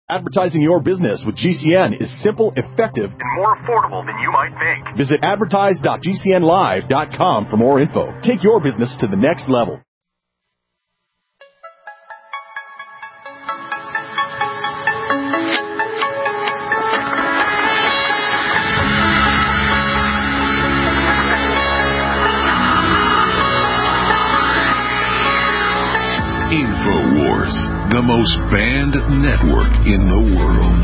Advertising your business with GCN is simple, effective, and more affordable than you might think. Visit advertise.gcnlive.com for more info. Take your business to the next level. InfoWars, the most banned network in the world.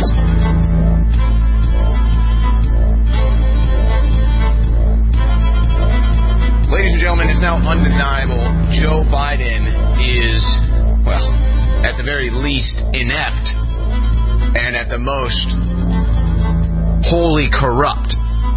Ladies and gentlemen, it's now undeniable Joe Biden is, well, at the very least inept and at the most wholly corrupt.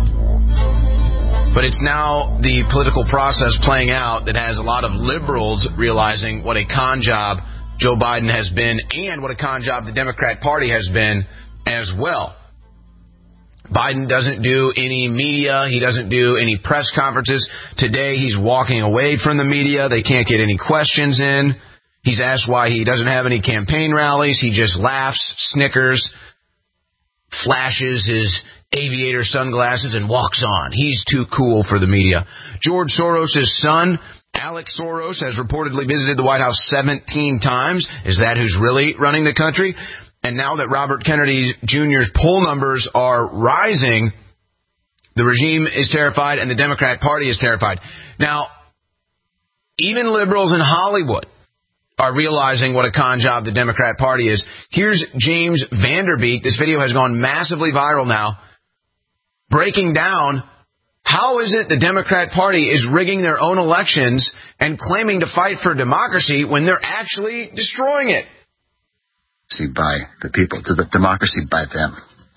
But it's now the political process playing out that has a lot of liberals realizing what a con job Joe Biden has been and what a con job the Democrat Party has been as well. Biden doesn't do any media. He doesn't do any press conferences. Today he's walking away from the media. They can't get any questions in. He's asked why he doesn't have any campaign rallies. He just laughs, snickers, flashes his aviator sunglasses and walks on. He's too cool for the media. George Soros' son, Alex Soros, has reportedly visited the White House 17 times. Is that who's really running the country? And now that Robert Kennedy Jr.'s poll numbers are rising, the regime is terrified and the Democrat Party is terrified. Now, even liberals in Hollywood are realizing what a con job the Democrat Party is. Here's James Vanderbeek. This video has gone massively viral now, breaking down how is it the Democrat Party is rigging their own elections and claiming to fight for democracy when they're actually destroying it. By the people, to the democracy by them.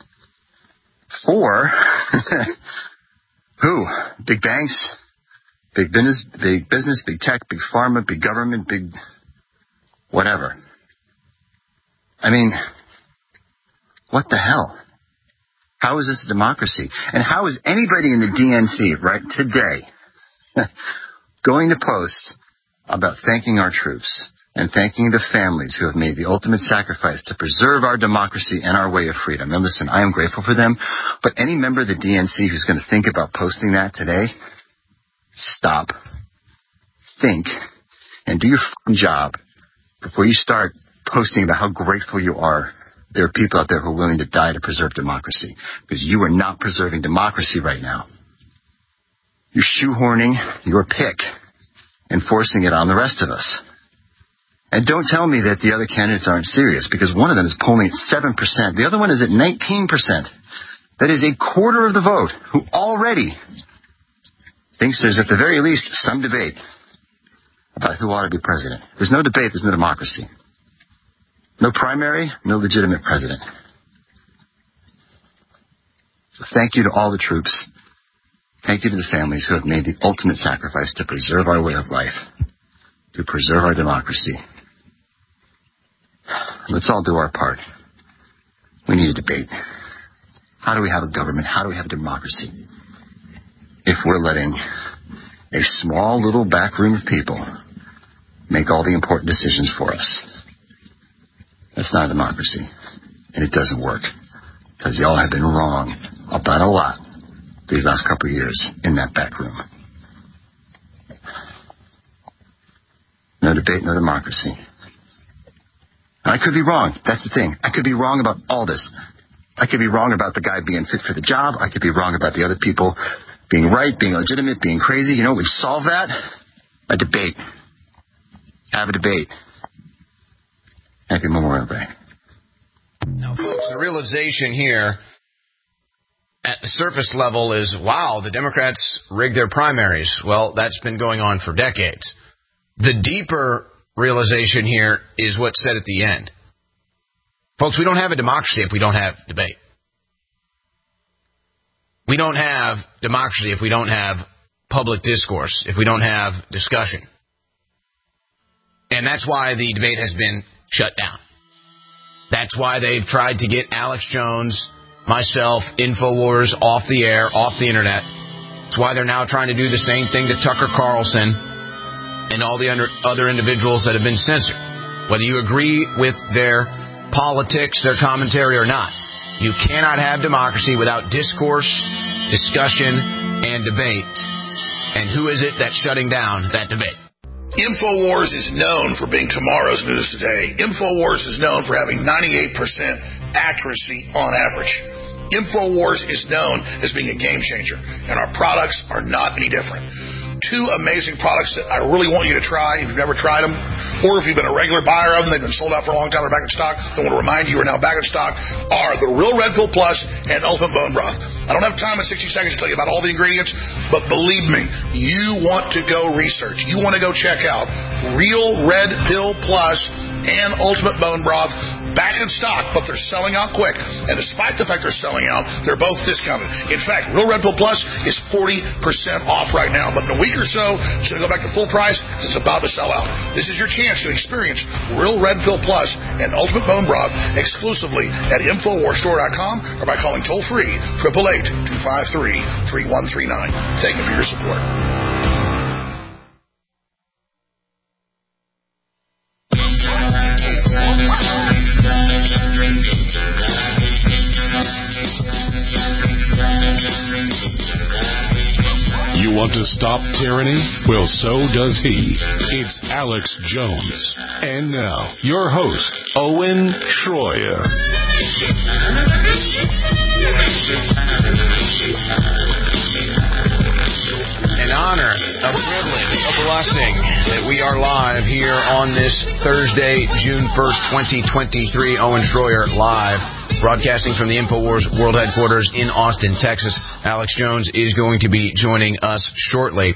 For who? Big banks, big business, big tech, big pharma, big government, big whatever. I mean, what the hell? How is this a democracy? And how is anybody in the DNC right today going to post about thanking our troops and thanking the families who have made the ultimate sacrifice to preserve our democracy and our way of freedom? And listen, I am grateful for them, but any member of the DNC who's going to think about posting that today, stop, think, and do your job before you start posting about how grateful you are. There are people out there who are willing to die to preserve democracy, because you are not preserving democracy right now. You're shoehorning your pick and forcing it on the rest of us. And don't tell me that the other candidates aren't serious, because one of them is polling at 7%. The other one is at 19%. That is a quarter of the vote who already thinks there's at the very least some debate about who ought to be president. There's no debate, there's no democracy. No primary, no legitimate president. So thank you to all the troops. Thank you to the families who have made the ultimate sacrifice to preserve our way of life, to preserve our democracy. Let's all do our part. We need a debate. How do we have a government? How do we have a democracy if we're letting a small little back room of people make all the important decisions for us? That's not a democracy, and it doesn't work, because y'all have been wrong about a lot these last couple of years in that back room. No debate, no democracy. I could be wrong. That's the thing. I could be wrong about all this. I could be wrong about the guy being fit for the job. I could be wrong about the other people being right, being legitimate, being crazy. You know, we solve that. A debate. Have a debate. Happy Memorial Day. Now, folks, the realization here at the surface level is, wow, the Democrats rigged their primaries. Well, that's been going on for decades. The deeper realization here is what's said at the end. Folks, we don't have a democracy if we don't have debate. We don't have democracy if we don't have public discourse, if we don't have discussion. And that's why the debate has been shut down. That's why they've tried to get Alex Jones, myself, InfoWars off the air, off the internet. That's why they're now trying to do the same thing to Tucker Carlson and all the other individuals that have been censored. Whether you agree with their politics, their commentary, or not. You cannot have democracy without discourse, discussion, and debate. And who is it that's shutting down that debate? InfoWars is known for being tomorrow's news today. InfoWars is known for having 98% accuracy on average. InfoWars is known as being a game changer, and our products are not any different. Two amazing products that I really want you to try if you've never tried them, or if you've been a regular buyer of them, they've been sold out for a long time, they're back in stock, I want to remind you are now back in stock, are the Real Red Pill Plus and Ultimate Bone Broth. I don't have time in 60 seconds to tell you about all the ingredients, but believe me, you want to go research. You want to go check out Real Red Pill Plus and Ultimate Bone Broth, back in stock, but they're selling out quick. And despite the fact they're selling out, they're both discounted. In fact, Real Red Pill Plus is 40% off right now, but in a week or so, it's going to go back to full price because it's about to sell out. This is your chance to experience Real Red Pill Plus and Ultimate Bone Broth exclusively at InfoWarsStore.com or by calling toll-free 888-253-3139. Thank you for your support. You want to stop tyranny? Well, so does he. It's Alex Jones. And now, your host, Owen Schroyer. An honor, a privilege, a blessing that we are live here on this Thursday, June 1st, 2023. Owen Schroyer live, broadcasting from the InfoWars World Headquarters in Austin, Texas. Alex Jones is going to be joining us shortly.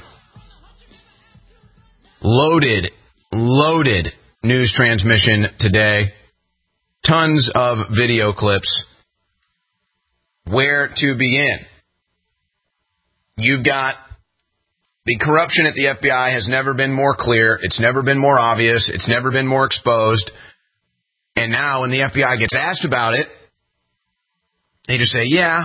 Loaded news transmission today. Tons of video clips. Where to begin? You've got the corruption at the FBI has never been more clear. It's never been more obvious. It's never been more exposed. And now when the FBI gets asked about it, they just say,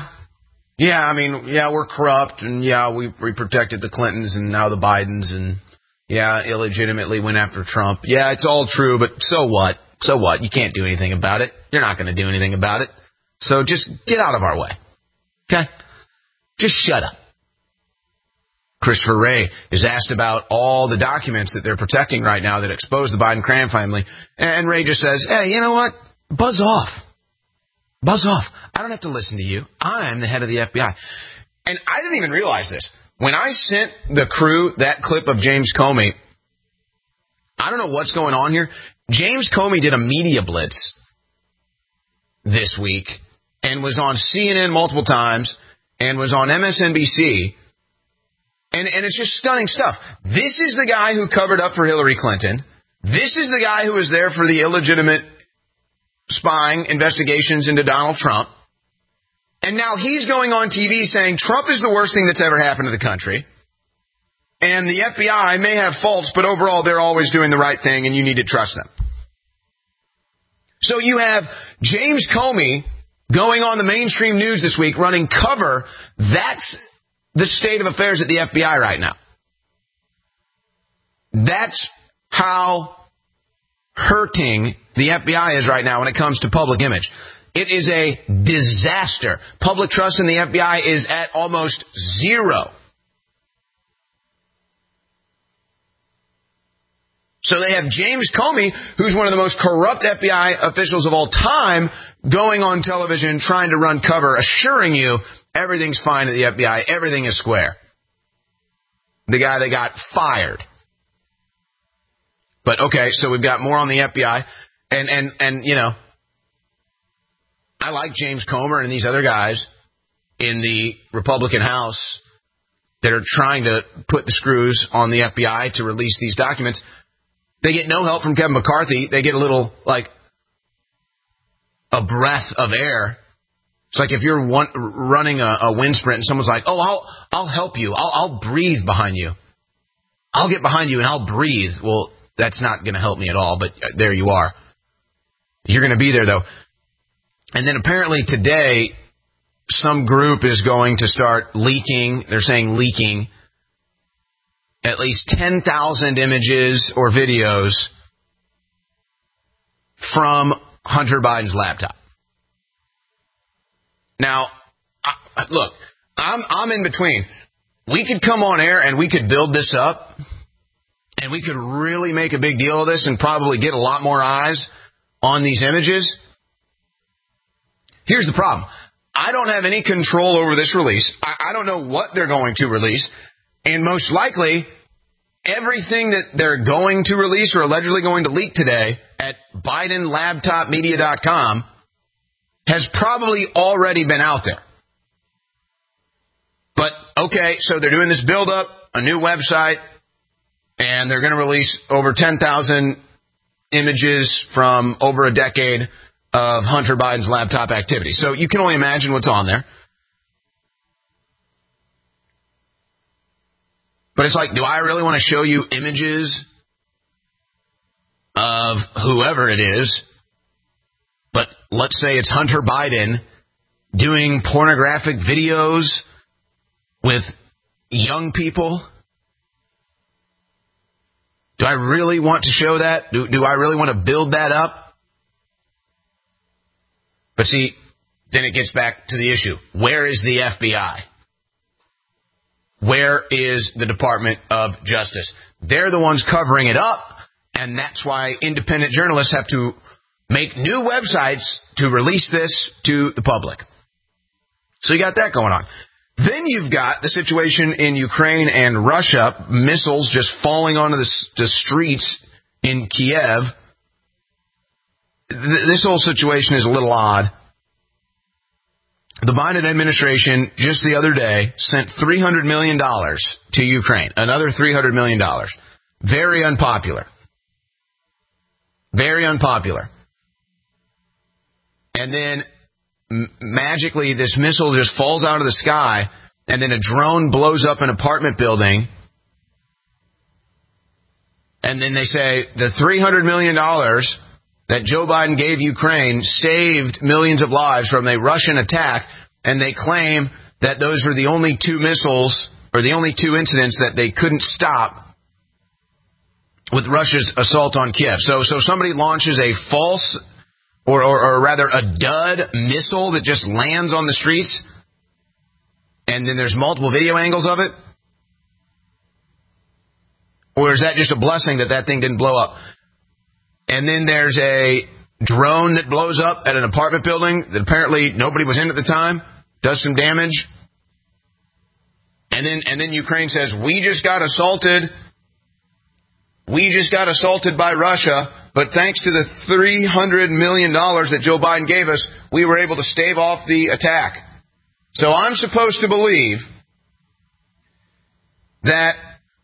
we're corrupt, and we protected the Clintons and now the Bidens, and illegitimately went after Trump. Yeah, it's all true, but so what? So what? You can't do anything about it. You're not going to do anything about it. So just get out of our way. Okay? Just shut up. Christopher Wray is asked about all the documents that they're protecting right now that expose the Biden crime family. And Wray just says, hey, you know what? Buzz off. Buzz off. I don't have to listen to you. I'm the head of the FBI. And I didn't even realize this. When I sent the crew that clip of James Comey, I don't know what's going on here. James Comey did a media blitz this week and was on CNN multiple times and was on MSNBC. And it's just stunning stuff. This is the guy who covered up for Hillary Clinton. This is the guy who was there for the illegitimate spying investigations into Donald Trump. And now he's going on TV saying Trump is the worst thing that's ever happened to the country. And the FBI may have faults, but overall they're always doing the right thing and you need to trust them. So you have James Comey going on the mainstream news this week running cover. That's the state of affairs at the FBI right now. That's how hurting the FBI is right now when it comes to public image. It is a disaster. Public trust in the FBI is at almost zero. So they have James Comey, who's one of the most corrupt FBI officials of all time, going on television trying to run cover, assuring you everything's fine at the FBI, everything is square. The guy that got fired. But okay, so we've got more on the FBI, and you know, I like James Comer and these other guys in the Republican House that are trying to put the screws on the FBI to release these documents. They get no help from Kevin McCarthy. They get a little, like, a breath of air. It's like if you're running a wind sprint and someone's like, oh, I'll help you. I'll breathe behind you. I'll get behind you and I'll breathe. Well, that's not going to help me at all, but there you are. You're going to be there, though. And then apparently today, some group is going to start leaking. They're saying leaking at least 10,000 images or videos from Hunter Biden's laptop. Now, look, I'm in between. We could come on air and we could build this up, and we could really make a big deal of this and probably get a lot more eyes on these images. Here's the problem. I don't have any control over this release. I don't know what they're going to release. And most likely, everything that they're going to release or allegedly going to leak today at BidenLaptopMedia.com has probably already been out there. But, okay, so they're doing this build-up, a new website, and they're going to release over 10,000 images from over a decade of Hunter Biden's laptop activity. So you can only imagine what's on there. But it's like, do I really want to show you images of whoever it is? But let's say it's Hunter Biden doing pornographic videos with young people. Do I really want to show that? Do I really want to build that up? But see, then it gets back to the issue. Where is the FBI? Where is the Department of Justice? They're the ones covering it up, and that's why independent journalists have to make new websites to release this to the public. So you got that going on. Then you've got the situation in Ukraine and Russia, missiles just falling onto the streets in Kiev. This whole situation is a little odd. The Biden administration just the other day sent $300 million to Ukraine. Another $300 million. Very unpopular. Very unpopular. And then magically this missile just falls out of the sky, and then a drone blows up an apartment building. And then they say the $300 million that Joe Biden gave Ukraine saved millions of lives from a Russian attack, and they claim that those were the only two missiles, or the only two incidents that they couldn't stop with Russia's assault on Kiev. So somebody launches a false, or rather a dud missile that just lands on the streets, and then there's multiple video angles of it? Or is that just a blessing that thing didn't blow up? And then there's a drone that blows up at an apartment building that apparently nobody was in at the time, does some damage. And then Ukraine says, we just got assaulted by Russia, but thanks to the $300 million that Joe Biden gave us, we were able to stave off the attack. So I'm supposed to believe that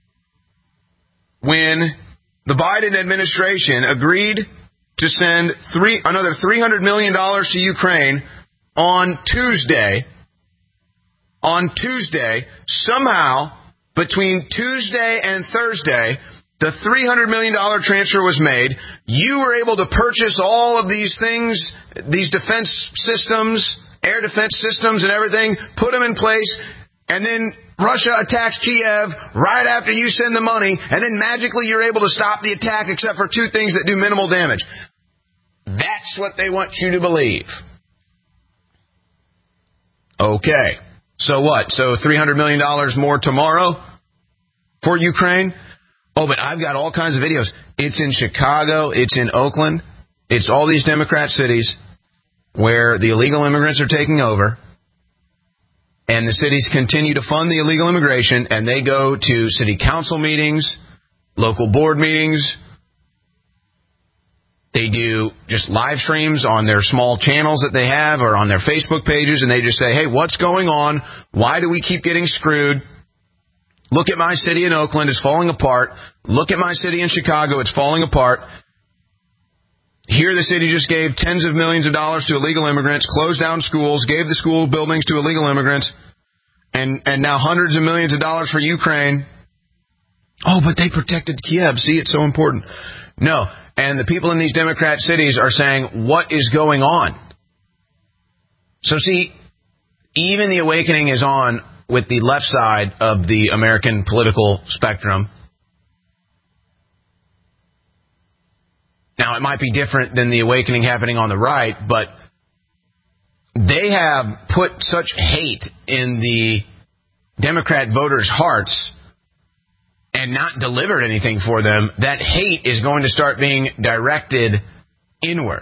when the Biden administration agreed to send another $300 million to Ukraine on Tuesday, somehow between Tuesday and Thursday, the $300 million transfer was made. You were able to purchase all of these things, these defense systems, air defense systems and everything, put them in place, and then Russia attacks Kiev right after you send the money, and then magically you're able to stop the attack except for two things that do minimal damage. That's what they want you to believe. Okay. So what? So $300 million more tomorrow for Ukraine? Oh, but I've got all kinds of videos. It's in Chicago. It's in Oakland. It's all these Democrat cities where the illegal immigrants are taking over. And the cities continue to fund the illegal immigration, and they go to city council meetings, local board meetings. They do just live streams on their small channels that they have or on their Facebook pages, and they just say, hey, what's going on? Why do we keep getting screwed? Look at my city in Oakland, it's falling apart. Look at my city in Chicago, it's falling apart. Here the city just gave tens of millions of dollars to illegal immigrants, closed down schools, gave the school buildings to illegal immigrants, and now hundreds of millions of dollars for Ukraine. Oh, but they protected Kiev. See, it's so important. No. And the people in these Democrat cities are saying, what is going on? So see, even the awakening is on with the left side of the American political spectrum. Now, it might be different than the awakening happening on the right, but they have put such hate in the Democrat voters' hearts and not delivered anything for them, that hate is going to start being directed inward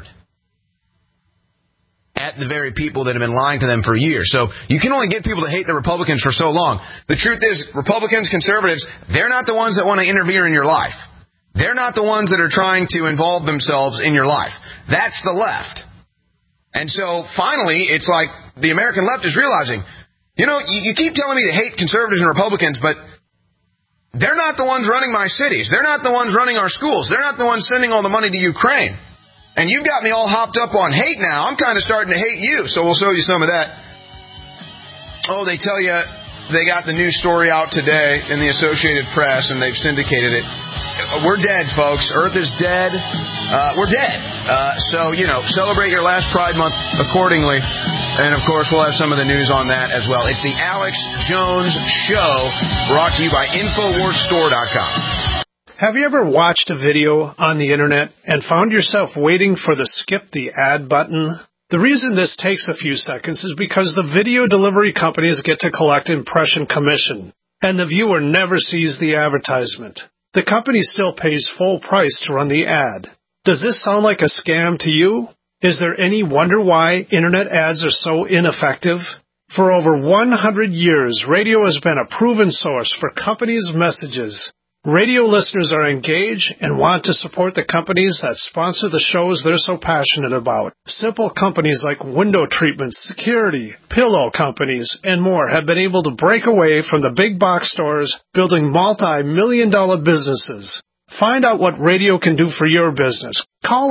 at the very people that have been lying to them for years. So you can only get people to hate the Republicans for so long. The truth is, Republicans, conservatives, they're not the ones that want to interfere in your life. They're not the ones that are trying to involve themselves in your life. That's the left. And so finally, it's like the American left is realizing, you keep telling me to hate conservatives and Republicans, but they're not the ones running my cities. They're not the ones running our schools. They're not the ones sending all the money to Ukraine. And you've got me all hopped up on hate now. I'm kind of starting to hate you. So we'll show you some of that. Oh, they tell you they got the news story out today in the Associated Press, and they've syndicated it. We're dead, folks. Earth is dead. We're dead. So, celebrate your last Pride Month accordingly. And, of course, we'll have some of the news on that as well. It's the Alex Jones Show, brought to you by InfoWarsStore.com. Have you ever watched a video on the internet and found yourself waiting for the skip the ad button? The reason this takes a few seconds is because the video delivery companies get to collect impression commission, and the viewer never sees the advertisement. The company still pays full price to run the ad. Does this sound like a scam to you? Is there any wonder why internet ads are so ineffective? For over 100 years, radio has been a proven source for companies' messages. Radio listeners are engaged and want to support the companies that sponsor the shows they're so passionate about. Simple companies like window treatments, security, pillow companies, and more have been able to break away from the big box stores, building multi-million-dollar businesses. Find out what radio can do for your business. Call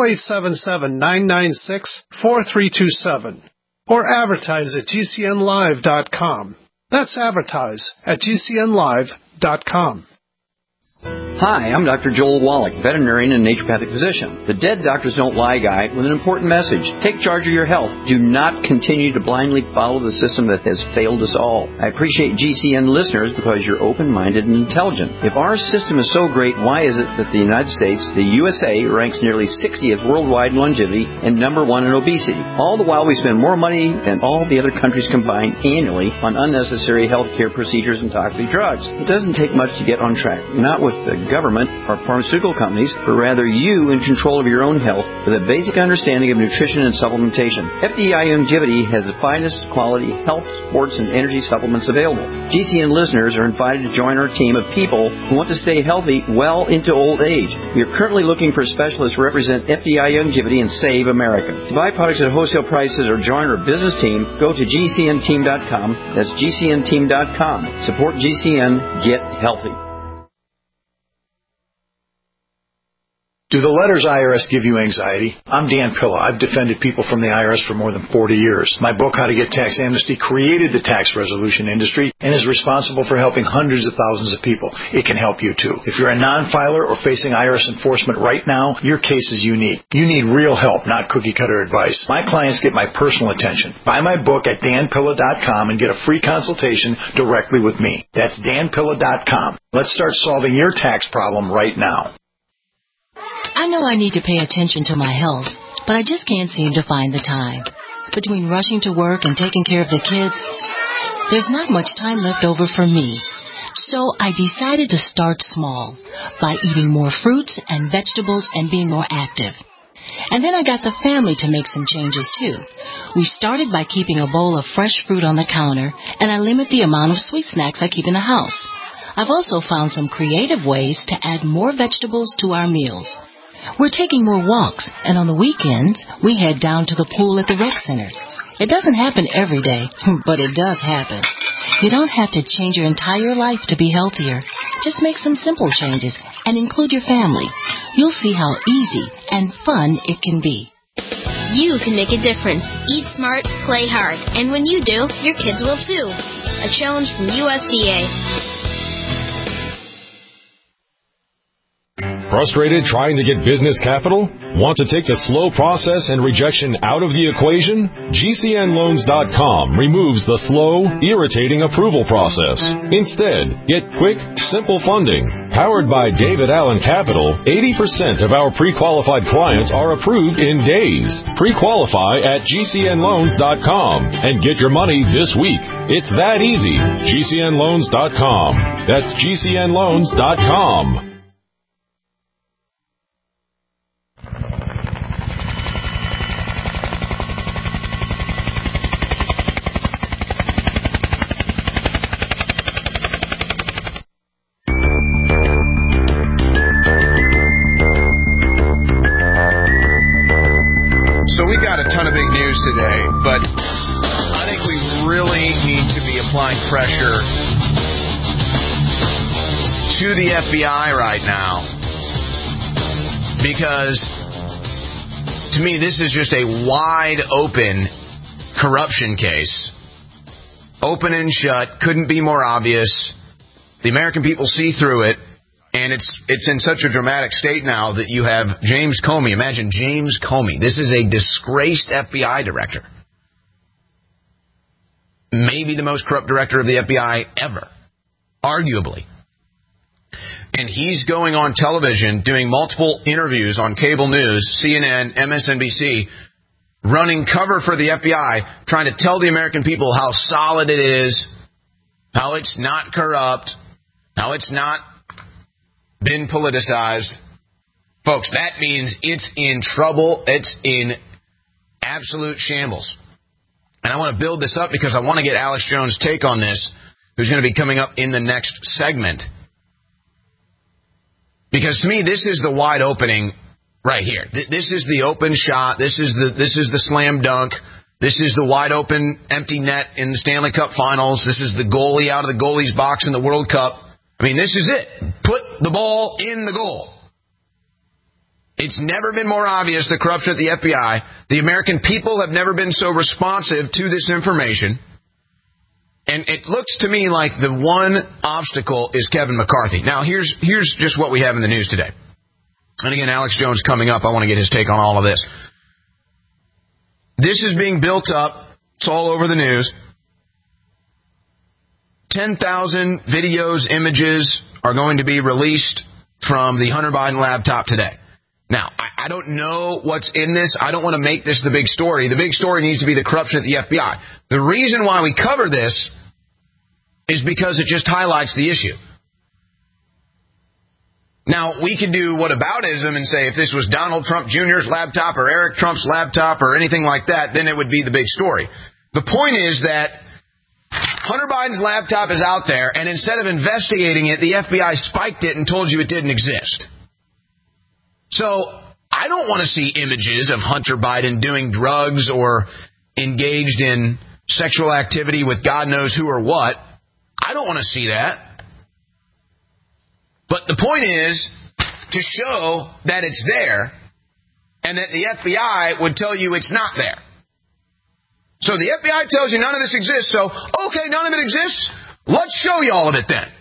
877-996-4327 or advertise at GCNlive.com. That's advertise at GCNlive.com. Hi, I'm Dr. Joel Wallach, veterinarian and naturopathic physician. The Dead Doctors Don't Lie guy with an important message. Take charge of your health. Do not continue to blindly follow the system that has failed us all. I appreciate GCN listeners because you're open-minded and intelligent. If our system is so great, why is it that the United States, the USA, ranks nearly 60th worldwide in longevity and number 1 in obesity? All the while we spend more money than all the other countries combined annually on unnecessary health care procedures and toxic drugs. It doesn't take much to get on track. Not with the government or pharmaceutical companies, but rather you in control of your own health with a basic understanding of nutrition and supplementation. FDI Longevity has the finest quality health, sports, and energy supplements available. GCN listeners are invited to join our team of people who want to stay healthy well into old age. We are currently looking for specialists to represent FDI Longevity and Save America. To buy products at wholesale prices or join our business team, go to GCNteam.com. That's GCNteam.com. Support GCN. Get healthy. Do the letters IRS give you anxiety? I'm Dan Pilla. I've defended people from the IRS for more than 40 years. My book, How to Get Tax Amnesty, created the tax resolution industry and is responsible for helping hundreds of thousands of people. It can help you too. If you're a non-filer or facing IRS enforcement right now, your case is unique. You need real help, not cookie-cutter advice. My clients get my personal attention. Buy my book at danpilla.com and get a free consultation directly with me. That's danpilla.com. Let's start solving your tax problem right now. I know I need to pay attention to my health, but I just can't seem to find the time. Between rushing to work and taking care of the kids, there's not much time left over for me. So I decided to start small by eating more fruits and vegetables and being more active. And then I got the family to make some changes too. We started by keeping a bowl of fresh fruit on the counter, and I limit the amount of sweet snacks I keep in the house. I've also found some creative ways to add more vegetables to our meals. We're taking more walks, and on the weekends, we head down to the pool at the rec center. It doesn't happen every day, but it does happen. You don't have to change your entire life to be healthier. Just make some simple changes and include your family. You'll see how easy and fun it can be. You can make a difference. Eat smart, play hard. And when you do, your kids will too. A challenge from USDA. Frustrated trying to get business capital? Want to take the slow process and rejection out of the equation? GCNloans.com removes the slow, irritating approval process. Instead, get quick, simple funding, Powered by David Allen Capital, 80% of our pre-qualified clients are approved in days. Pre-qualify at GCNloans.com and get your money this week. It's that easy. GCNloans.com. That's GCNloans.com. Today, but I think we really need to be applying pressure to the FBI right now, because to me this is just a wide open corruption case. Open and shut, couldn't be more obvious. The American people see through it, and it's in such a dramatic state now that you have James Comey. Imagine James Comey. This is a disgraced FBI director. Maybe the most corrupt director of the FBI ever. Arguably. And he's going on television doing multiple interviews on cable news, CNN, MSNBC, running cover for the FBI, trying to tell the American people how solid it is, how it's not corrupt, how it's not been politicized. Folks, that means it's in trouble. It's in absolute shambles. And I want to build this up because I want to get Alex Jones' take on this, who's going to be coming up in the next segment. Because to me, this is the wide opening right here. This is the open shot. This is the slam dunk. This is the wide open empty net in the Stanley Cup Finals. This is the goalie out of the goalie's box in the World Cup. I mean, this is it. Put the ball in the goal. It's never been more obvious, the corruption at the FBI. The American people have never been so responsive to this information. And it looks to me like the one obstacle is Kevin McCarthy. Now, here's just what we have in the news today. And again, Alex Jones coming up. I want to get his take on all of this. This is being built up. It's all over the news. 10,000 videos, images are going to be released from the Hunter Biden laptop today. Now, I don't know what's in this. I don't want to make this the big story. The big story needs to be the corruption at the FBI. The reason why we cover this is because it just highlights the issue. Now, we could do whataboutism and say if this was Donald Trump Jr.'s laptop or Eric Trump's laptop or anything like that, then it would be the big story. The point is that Hunter Biden's laptop is out there, and instead of investigating it, the FBI spiked it and told you it didn't exist. So I don't want to see images of Hunter Biden doing drugs or engaged in sexual activity with God knows who or what. I don't want to see that. But the point is to show that it's there and that the FBI would tell you it's not there. So the FBI tells you none of this exists, so, okay, none of it exists. Let's show you all of it then.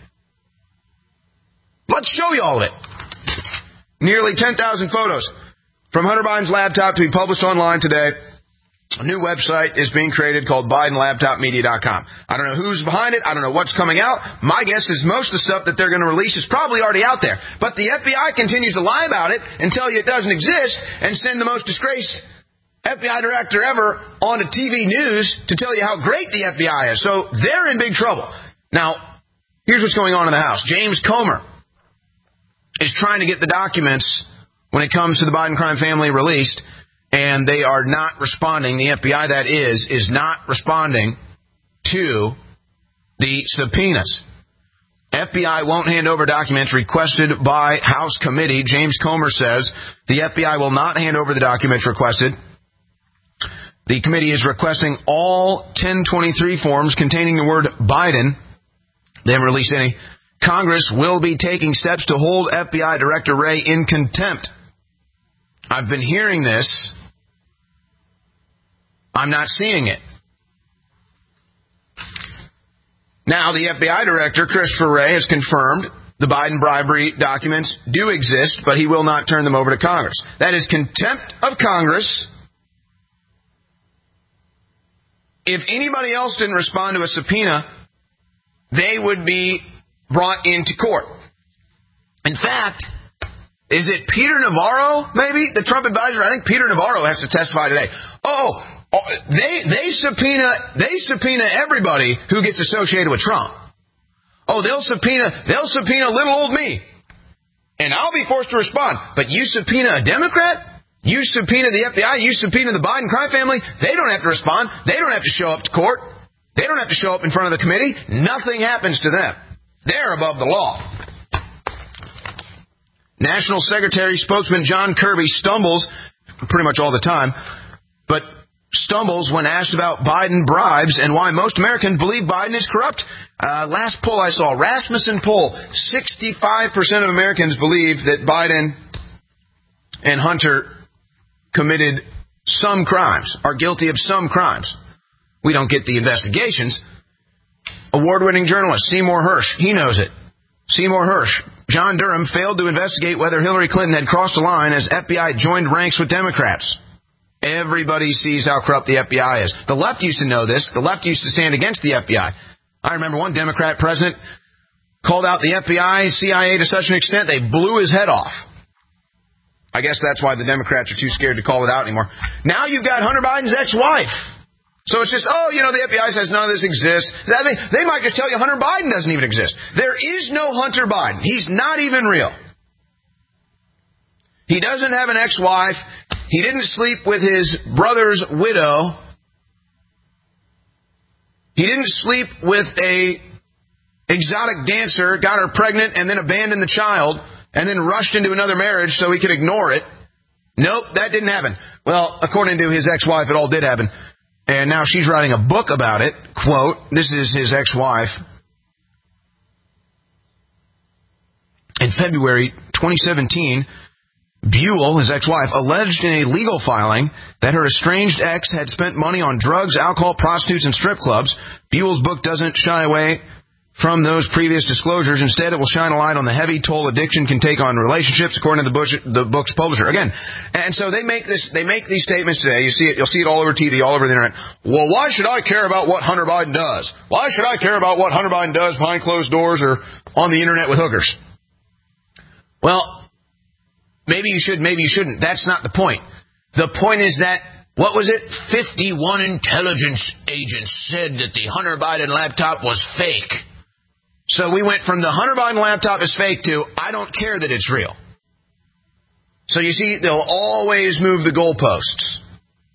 Let's show you all of it. Nearly 10,000 photos from Hunter Biden's laptop to be published online today. A new website is being created called BidenLaptopMedia.com. I don't know who's behind it. I don't know what's coming out. My guess is most of the stuff that they're going to release is probably already out there. But the FBI continues to lie about it and tell you it doesn't exist and send the most disgraced FBI director ever on to TV news to tell you how great the FBI is. So they're in big trouble. Now, here's what's going on in the House. James Comer is trying to get the documents when it comes to the Biden crime family released, and they are not responding. The FBI, that is not responding to the subpoenas. FBI won't hand over documents requested by House committee. James Comer says the FBI will not hand over the documents requested. The committee is requesting all 1023 forms containing the word Biden. They haven't released any. Congress will be taking steps to hold FBI Director Wray in contempt. I've been hearing this. I'm not seeing it. Now, the FBI Director, Christopher Wray, has confirmed the Biden bribery documents do exist, but he will not turn them over to Congress. That is contempt of Congress. If anybody else didn't respond to a subpoena, they would be brought into court. In fact, is it Peter Navarro, maybe, the Trump advisor? I think Peter Navarro has to testify today. They subpoena everybody who gets associated with Trump. They'll subpoena little old me, and I'll be forced to respond. But you subpoena a Democrat? You subpoena the FBI? You subpoena the Biden crime family? They don't have to respond. They don't have to show up to court. They don't have to show up in front of the committee. Nothing happens to them. They're above the law. National Secretary spokesman John Kirby stumbles pretty much all the time, but stumbles when asked about Biden bribes and why most Americans believe Biden is corrupt. Last poll I saw, Rasmussen poll, 65% of Americans believe that Biden and Hunter committed some crimes, are guilty of some crimes. We don't get the investigations. Award-winning journalist Seymour Hersh, he knows it. Seymour Hersh, John Durham failed to investigate whether Hillary Clinton had crossed the line as FBI joined ranks with Democrats. Everybody sees how corrupt the FBI is. The left used to know this. The left used to stand against the FBI. I remember one Democrat president called out the FBI, CIA to such an extent they blew his head off. I guess that's why the Democrats are too scared to call it out anymore. Now you've got Hunter Biden's ex-wife. So it's just, the FBI says none of this exists. They might just tell you Hunter Biden doesn't even exist. There is no Hunter Biden. He's not even real. He doesn't have an ex-wife. He didn't sleep with his brother's widow. He didn't sleep with a exotic dancer, got her pregnant, and then abandoned the child, and then rushed into another marriage so he could ignore it. Nope, that didn't happen. Well, according to his ex-wife, it all did happen. And now she's writing a book about it. Quote, this is his ex-wife. In February 2017, Buell, his ex-wife, alleged in a legal filing that her estranged ex had spent money on drugs, alcohol, prostitutes, and strip clubs. Buell's book doesn't shy away from those previous disclosures. Instead, it will shine a light on the heavy toll addiction can take on relationships, according to the book's publisher. Again, and so they make these statements today. You'll see it all over TV, all over the internet. Well, why should I care about what Hunter Biden does? Why should I care about what Hunter Biden does behind closed doors or on the internet with hookers? Well, maybe you should, maybe you shouldn't. That's not the point. The point is that, what was it? 51 intelligence agents said that the Hunter Biden laptop was fake. So we went from the Hunter Biden laptop is fake to I don't care that it's real. So you see, they'll always move the goalposts.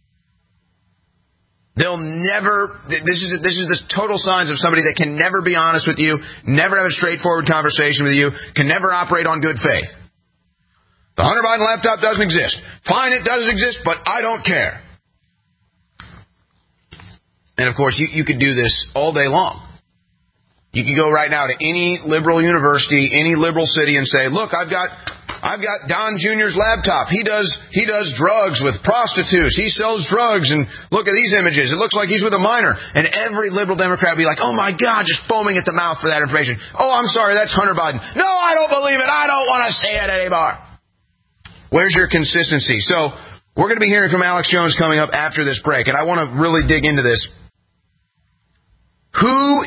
They'll never, this is the total signs of somebody that can never be honest with you, never have a straightforward conversation with you, can never operate on good faith. The Hunter Biden laptop doesn't exist. Fine, it does exist, but I don't care. And of course, you could do this all day long. You can go right now to any liberal university, any liberal city and say, look, I've got Don Jr.'s laptop. He does drugs with prostitutes. He sells drugs, and look at these images. It looks like he's with a minor. And every liberal Democrat will be like, oh my God, just foaming at the mouth for that information. Oh, I'm sorry, that's Hunter Biden. No, I don't believe it. I don't want to say it anymore. Where's your consistency? So we're going to be hearing from Alex Jones coming up after this break, and I want to really dig into this. Who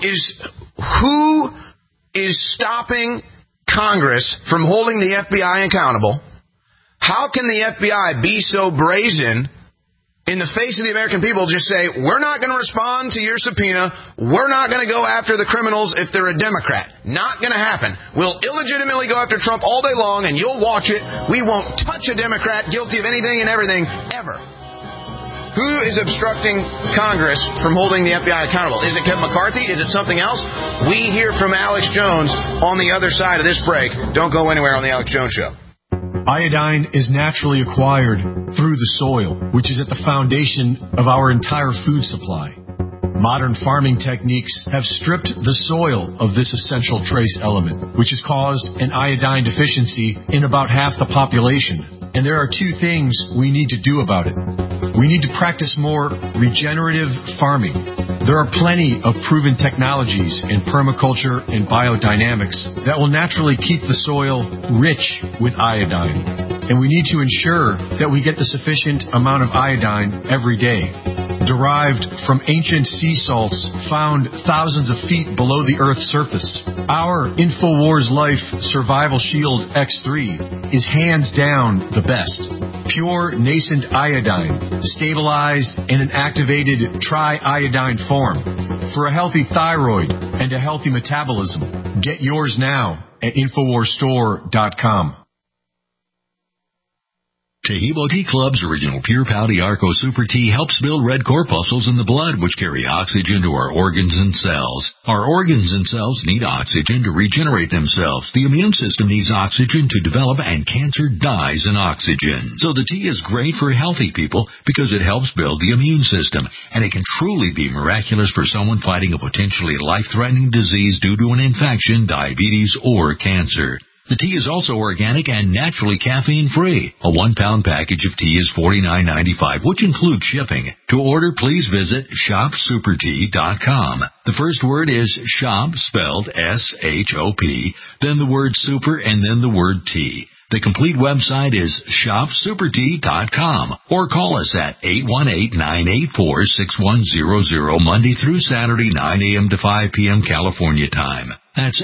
is stopping Congress from holding the FBI accountable? How can the FBI be so brazen in the face of the American people, just say, we're not going to respond to your subpoena. We're not going to go after the criminals if they're a Democrat. Not going to happen. We'll illegitimately go after Trump all day long, and you'll watch it. We won't touch a Democrat guilty of anything and everything ever. Who is obstructing Congress from holding the FBI accountable? Is it Kevin McCarthy? Is it something else? We hear from Alex Jones on the other side of this break. Don't go anywhere on the Alex Jones Show. Iodine is naturally acquired through the soil, which is at the foundation of our entire food supply. Modern farming techniques have stripped the soil of this essential trace element, which has caused an iodine deficiency in about half the population. And there are two things we need to do about it. We need to practice more regenerative farming. There are plenty of proven technologies in permaculture and biodynamics that will naturally keep the soil rich with iodine. And we need to ensure that we get the sufficient amount of iodine every day. derived from ancient sea salts found thousands of feet below the Earth's surface. Our InfoWars Life Survival Shield X3 is hands down the best. Pure nascent iodine, stabilized in an activated triiodine form for a healthy thyroid and a healthy metabolism. Get yours now at InfoWarsStore.com. Taheebo Tea Club's original Pure Pouty Arco Super Tea helps build red corpuscles in the blood, which carry oxygen to our organs and cells. Our organs and cells need oxygen to regenerate themselves. The immune system needs oxygen to develop, and cancer dies in oxygen. So the tea is great for healthy people because it helps build the immune system, and it can truly be miraculous for someone fighting a potentially life-threatening disease due to an infection, diabetes, or cancer. The tea is also organic and naturally caffeine-free. A 1-pound package of tea is $49.95, which includes shipping. To order, please visit shopsupertea.com. The first word is shop, spelled S-H-O-P, then the word super, and then the word tea. The complete website is shopsupertea.com, or call us at 818-984-6100, Monday through Saturday, 9 a.m. to 5 p.m. California time. That's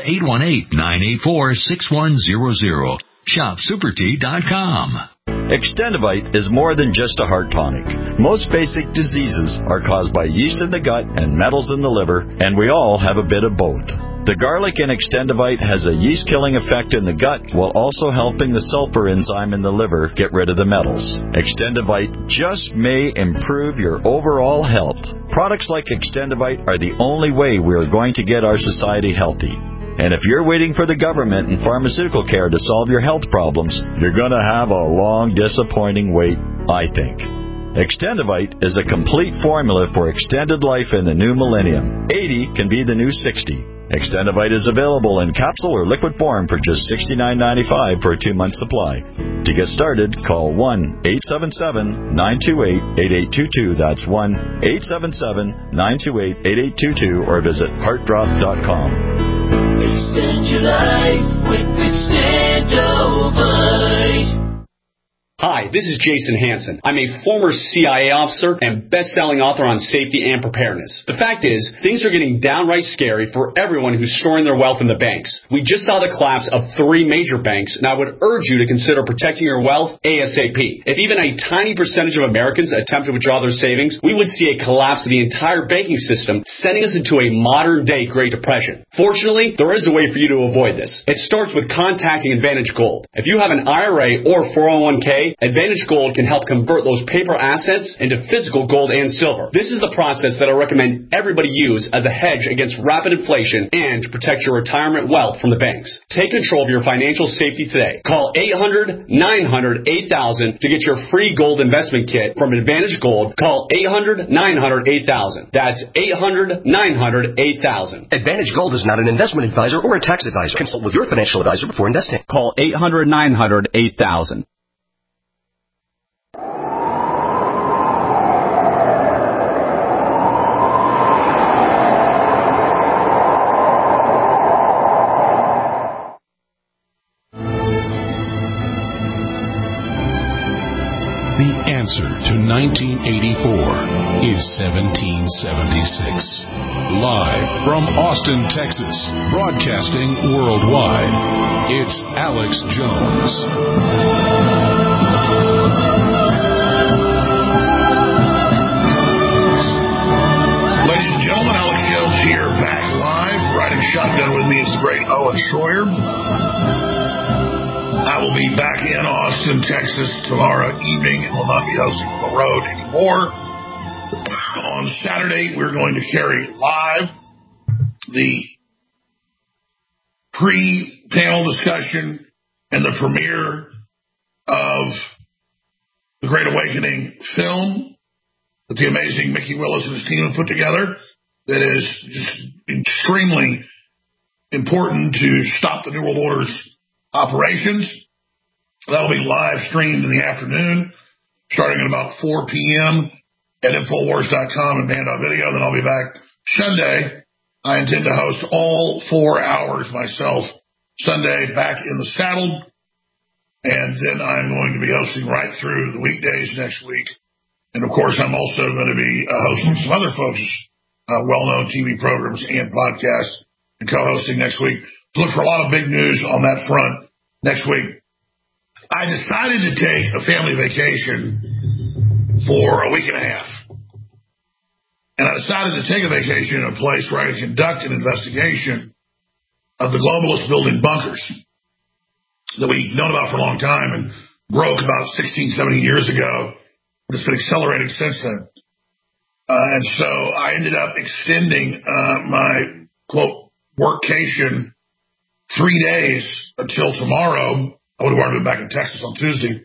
818-984-6100. ShopSuperTea.com. Extendivite is more than just a heart tonic. Most basic diseases are caused by yeast in the gut and metals in the liver, and we all have a bit of both. The garlic in Extendivite has a yeast-killing effect in the gut while also helping the sulfur enzyme in the liver get rid of the metals. Extendivite just may improve your overall health. Products like Extendivite are the only way we are going to get our society healthy. And if you're waiting for the government and pharmaceutical care to solve your health problems, you're going to have a long, disappointing wait, I think. Extendivite is a complete formula for extended life in the new millennium. 80 can be the new 60. Extendivite is available in capsule or liquid form for just $69.95 for a 2-month supply. To get started, call 1-877-928-8822. That's 1-877-928-8822, or visit heartdrop.com. Extend your life with Extendivite. Hi, this is Jason Hansen. I'm a former CIA officer and best-selling author on safety and preparedness. The fact is, things are getting downright scary for everyone who's storing their wealth in the banks. We just saw the collapse of 3 major banks, and I would urge you to consider protecting your wealth ASAP. If even a tiny percentage of Americans attempt to withdraw their savings, we would see a collapse of the entire banking system, sending us into a modern-day Great Depression. Fortunately, there is a way for you to avoid this. It starts with contacting Advantage Gold. If you have an IRA or 401k, Advantage Gold can help convert those paper assets into physical gold and silver. This is the process that I recommend everybody use as a hedge against rapid inflation and to protect your retirement wealth from the banks. Take control of your financial safety today. Call 800-900-8000 to get your free gold investment kit from Advantage Gold. Call 800-900-8000. That's 800-900-8000. Advantage Gold is not an investment advisor or a tax advisor. Consult with your financial advisor before investing. Call 800-900-8000. The answer to 1984 is 1776. Live from Austin, Texas, broadcasting worldwide, it's Alex Jones. Ladies and gentlemen, Alex Jones here, back live. Riding shotgun with me is the great Owen Schroyer. I will be back in Austin, Texas tomorrow evening and will not be hosting on the road anymore. On Saturday, we're going to carry live the pre-panel discussion and the premiere of the Great Awakening film that the amazing Mickey Willis and his team have put together that is just extremely important to stop the New World Order's operations. That'll be live streamed in the afternoon, starting at about 4 p.m. at Infowars.com and Band.video. Then I'll be back Sunday. I intend to host all 4 hours myself Sunday, back in the saddle. And then I'm going to be hosting right through the weekdays next week And, of course, I'm also going to be hosting some other folks' well-known TV programs and podcasts and co-hosting next week. So look for a lot of big news on that front next week. I decided to take a family vacation for a week and a half. And I decided to take a vacation in a place where I could conduct an investigation of the globalists building bunkers that we've known about for a long time and broke about 16, 17 years ago. It's been accelerating since then. And so I ended up extending my, quote, workcation 3 days until tomorrow. I would have already been back in Texas on Tuesday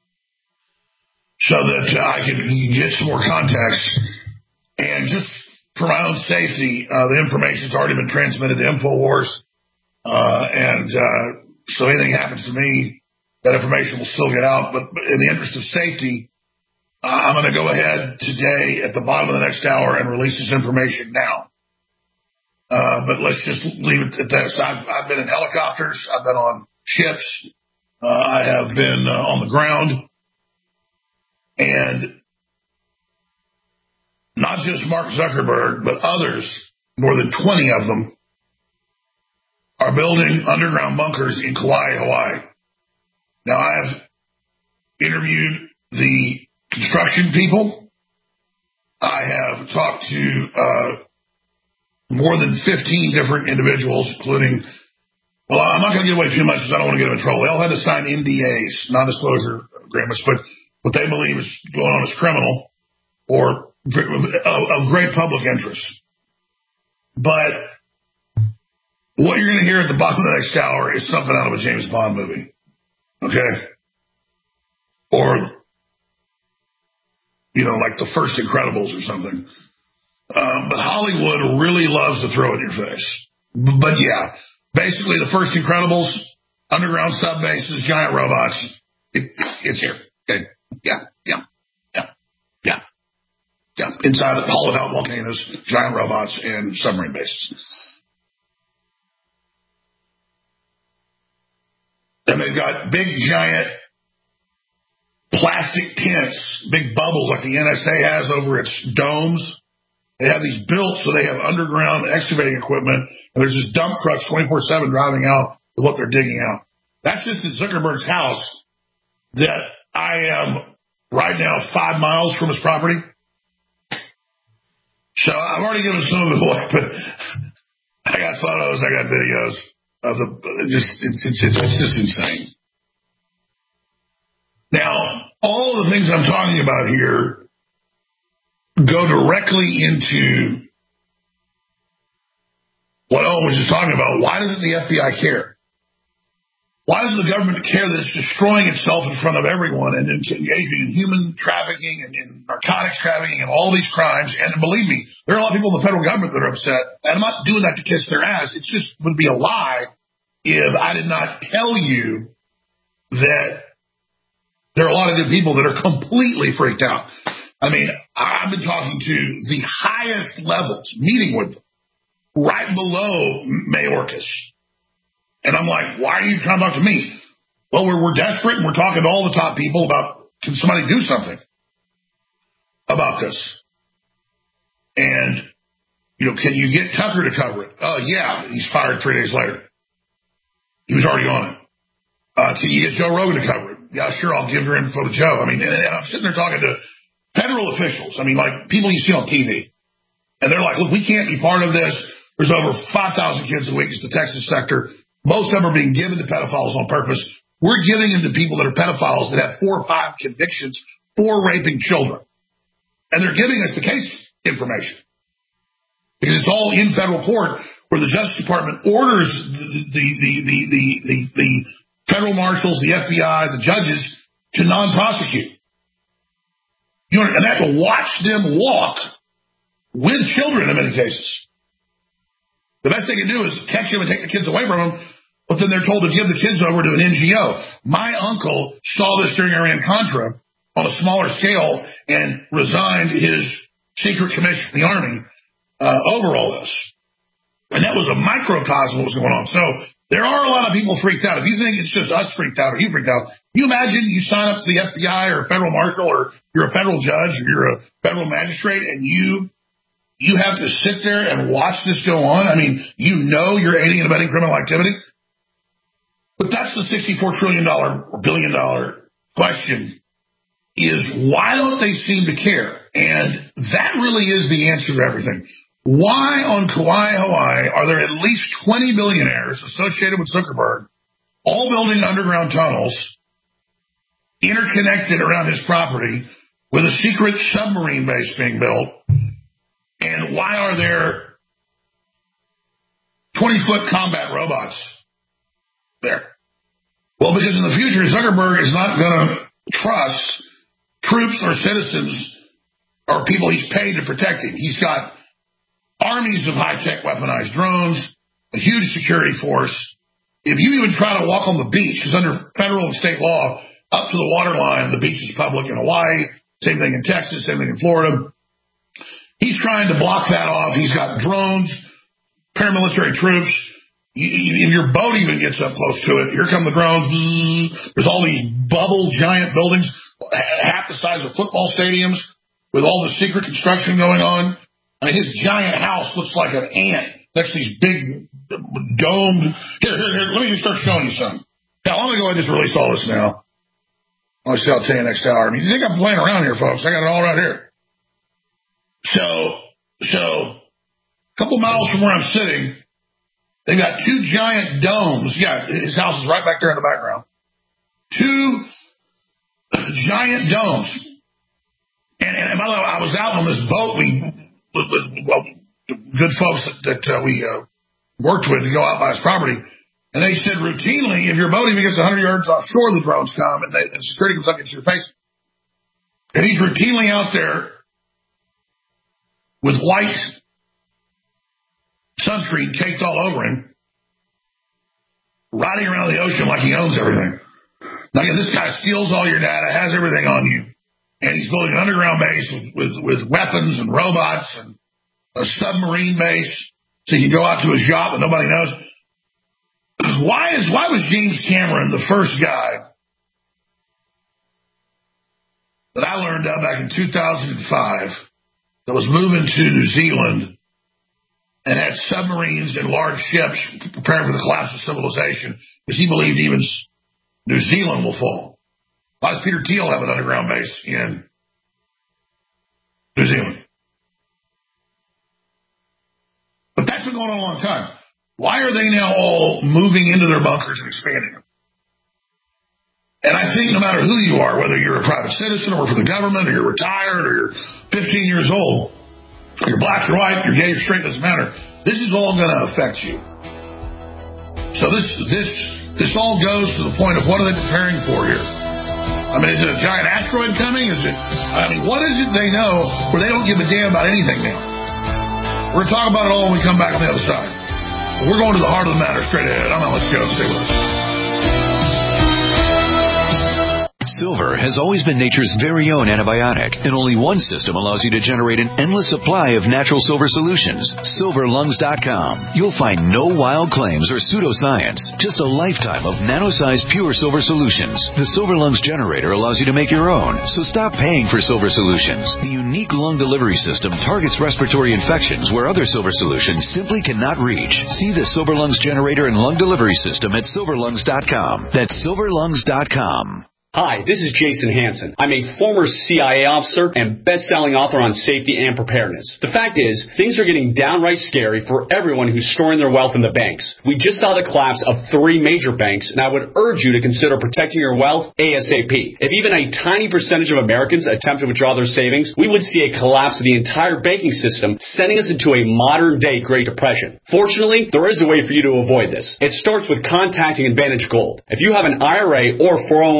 so that I could get some more contacts. And just for my own safety, the information's already been transmitted to InfoWars. So anything happens to me, that information will still get out. But in the interest of safety, I'm going to go ahead today at the bottom of the next hour and release this information now. But let's just leave it at this. I've been in helicopters. I've been on ships. I have been on the ground. And not just Mark Zuckerberg, but others, more than 20 of them, are building underground bunkers in Kauai, Hawaii. Now, I have interviewed the construction people. I have talked to more than 15 different individuals, including, well, I'm not going to give away too much because I don't want to get them in trouble. They all had to sign NDAs, non-disclosure agreements, but what they believe is going on is criminal or of great public interest. But what you're going to hear at the bottom of the next hour is something out of a James Bond movie. Okay? Or, like the first Incredibles or something. But Hollywood really loves to throw it in your face. But yeah, basically the first Incredibles, underground sub bases, giant robots, it's here. Okay. Yeah. Inside of hollowed out volcanoes, giant robots, and submarine bases. And they've got big, giant plastic tents, big bubbles like the NSA has over its domes. They have these built so they have underground excavating equipment, and there's just dump trucks 24/7 driving out with what they're digging out. That's just at Zuckerberg's house that I am right now 5 miles from his property. So I've already given some of it away, but I got photos, I got videos of it's just insane. Now, all the things I'm talking about here go directly into what Owen was just talking about. Why doesn't the FBI care? Why does the government care that it's destroying itself in front of everyone and engaging in human trafficking and in narcotics trafficking and all these crimes? And believe me, there are a lot of people in the federal government that are upset. And I'm not doing that to kiss their ass. It just would be a lie if I did not tell you that there are a lot of good people that are completely freaked out. I mean, I've been talking to the highest levels, meeting with them, right below Mayorkas. And I'm like, why are you trying to talk to me? Well, we're desperate, and we're talking to all the top people about, can somebody do something about this? And, can you get Tucker to cover it? Yeah, he's fired 3 days later. He was already on it. Can you get Joe Rogan to cover it? Yeah, sure, I'll give your info to Joe. I mean, and I'm sitting there talking to federal officials. I mean, like people you see on TV. And they're like, look, we can't be part of this. There's over 5,000 kids a week. It's the Texas sector. Most of them are being given to pedophiles on purpose. We're giving them to people that are pedophiles that have 4 or 5 convictions for raping children. And they're giving us the case information. Because it's all in federal court where the Justice Department orders the federal marshals, the FBI, the judges to non-prosecute. And they have to watch them walk with children in many cases. The best they can do is catch them and take the kids away from them, but then they're told to give the kids over to an NGO. My uncle saw this during Iran-Contra on a smaller scale and resigned his secret commission in the Army over all this. And that was a microcosm of what was going on. So There are a lot of people freaked out. If you think it's just us freaked out or you freaked out, you imagine you sign up to the FBI or a federal marshal or you're a federal judge or you're a federal magistrate and you have to sit there and watch this go on. I mean, you're aiding and abetting criminal activity. But that's the $64 trillion or billion question is why don't they seem to care? And that really is the answer to everything. Why on Kauai, Hawaii, are there at least 20 billionaires associated with Zuckerberg, all building underground tunnels, interconnected around his property, with a secret submarine base being built? And why are there 20-foot combat robots there? Well, because in the future, Zuckerberg is not going to trust troops or citizens or people he's paid to protect him. He's got armies of high-tech weaponized drones, a huge security force. If you even try to walk on the beach, because under federal and state law, up to the waterline, the beach is public in Hawaii, same thing in Texas, same thing in Florida. He's trying to block that off. He's got drones, paramilitary troops. If your boat even gets up close to it, here come the drones. There's all these bubble giant buildings, half the size of football stadiums, with all the secret construction going on. I mean, his giant house looks like an ant next to these big domed. Here, let me just start showing you something. Now, I'm going to go ahead and just release all this now. I'll see, I'll tell you next hour. I mean, you think I'm playing around here, folks? I got it all right here. So, a couple miles from where I'm sitting, they've got two giant domes. Yeah, his house is right back there in the background. Two giant domes. And by the way, I was out on this boat. Good folks that we worked with to go out by his property, and they said routinely, if your boat even gets 100 yards offshore, the drones come and security comes up into your face. And he's routinely out there with white sunscreen caked all over him, riding around the ocean like he owns everything. Now, again, this guy steals all your data, has everything on you. And he's building an underground base with weapons and robots and a submarine base so you can go out to his yacht but nobody knows. Why was James Cameron the first guy that I learned of back in 2005 that was moving to New Zealand and had submarines and large ships preparing for the collapse of civilization because he believed even New Zealand will fall? Why does Peter Thiel have an underground base in New Zealand? But that's been going on a long time. Why are they now all moving into their bunkers and expanding them? And I think no matter who you are, whether you're a private citizen or for the government or you're retired or you're 15 years old, you're black, you're white, you're gay, you're straight, doesn't matter. This is all going to affect you. So this all goes to the point of what are they preparing for here? I mean, is it a giant asteroid coming? What is it they know where they don't give a damn about anything now? We're going to talk about it all when we come back on the other side. But we're going to the heart of the matter straight ahead. I'm Alex Jones. Stay with us. Silver has always been nature's very own antibiotic, and only one system allows you to generate an endless supply of natural silver solutions. SilverLungs.com. You'll find no wild claims or pseudoscience, just a lifetime of nano-sized pure silver solutions. The Silver Lungs generator allows you to make your own, so stop paying for silver solutions. The unique lung delivery system targets respiratory infections where other silver solutions simply cannot reach. See the Silver Lungs generator and lung delivery system at SilverLungs.com. That's SilverLungs.com. Hi, this is Jason Hansen. I'm a former CIA officer and best-selling author on safety and preparedness. The fact is, things are getting downright scary for everyone who's storing their wealth in the banks. We just saw the collapse of 3 major banks, and I would urge you to consider protecting your wealth ASAP. If even a tiny percentage of Americans attempt to withdraw their savings, we would see a collapse of the entire banking system, sending us into a modern-day Great Depression. Fortunately, there is a way for you to avoid this. It starts with contacting Advantage Gold. If you have an IRA or 401k,